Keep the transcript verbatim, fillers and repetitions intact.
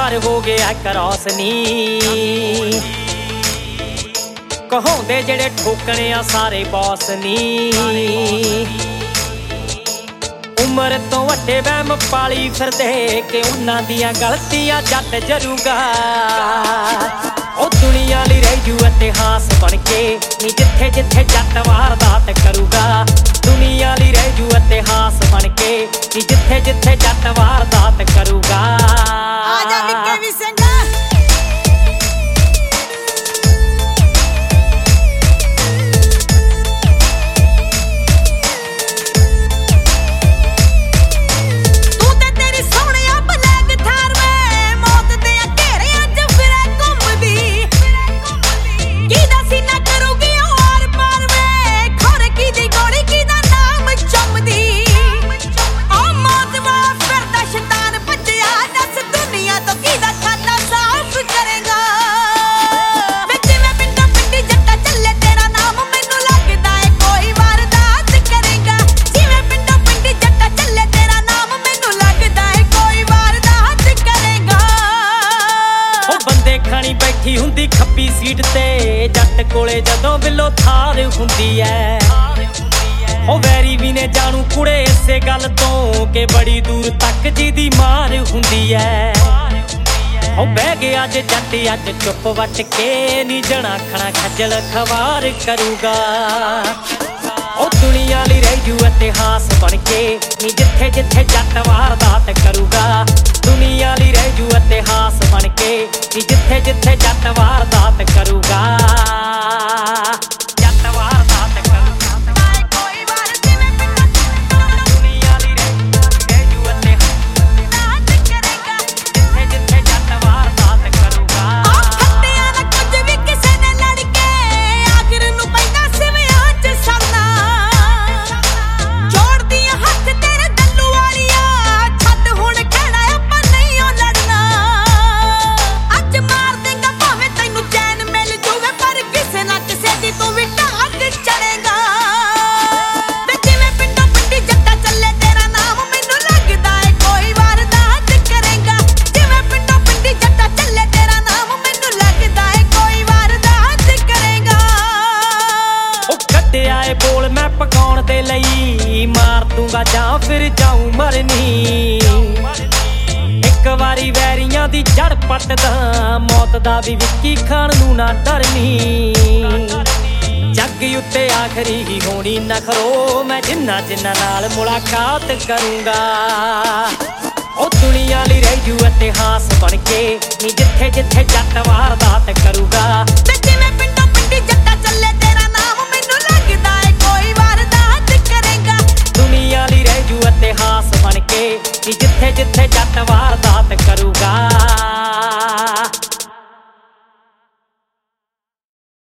पार हो गया क्रॉस नी। कहाउंदे जेड़े ठोकने आ सारे बॉस नी। उम्र तो वड्डे वहम पाली फिरदे कि उन्हां दियां गलतियां जट जरूगा। ओ दुनिया लई रह जू इतिहास बन के नी जिथे जिथे जट वारदात करूगा। दुनिया लई रह जू इतिहास बन के नी जिथे जिथे जट वारदात करूगा। आजा निक्के वी सिंघा बैठी हुंदी खब्बी सीट ते जट कोले जदों बिलो थार हुंदी ऐ। ओ वैरी भी ने जानू कुड़े इसे गल तो कि बड़ी दूर तक जिदी मार हुंदी ऐ। ओ बह गया जे जट अज चुप वट के नी जना खना खजल खवार करूगा। ओ दुनिया लई रह जू इतिहास बन के नी जिथे जिथे जट वारदात करूगा। दुनिया लई रह जू इतिहास बन के नी जिथे जिथे जट वारदात करूगा। जट वारदात करूगा। कोई वार जिवें दुनिया लई रह जू इतिहास करेगा। जिथे जिथे जट वारदात करूगा। ओ खट्टिया ना कुछ भी किसे ने लड़ के आखिर नूं पैंदा सिवियां च सड़ना। जोड़ दियां हत्थ तेरे दल्लू वालिया छੱਡ हुण कहना ਆਪਾਂ नहीं ओ लड़ना। अज मार देंगा भावें तैनू चैन मिल जूवे पर किसे ना किसे दी तू भी ढाक चढ़ेगा। वे जिवें पिंडों पिंडी जट्टा चले तेरा नाम मैनू लगदा है कोई वारदात करेगा। जिवें पिंडों पिंडी जट्टा चले तेरा नाम मैनू लगदा है कोई वारदात करेगा। ओ कड्डिया ए बोल मैं पकाउण दे लई मार दूंगा जां फिर जाऊं मरनी। एक वारी वैरियां दी जड़ पटदा मौत दा भी विक्की खान नूं ना डरनी। जग उत्ते आखरी ही होनी नखरो मैं जिन्ना जिन्ना नाल मुलाकात करूंगा। ओ दुनिया लई रह जू इतिहास बन के नी जिथे जिथे जट वारदात करूगा। ते जिवें पिंडों पिंडी जट्टा चले तेरा नाम मैनू लगदा है कोई वारदात करेगा। दुनिया लई रह जू इतिहास बन के नी जिथे जिथे जट वारदात करूगा।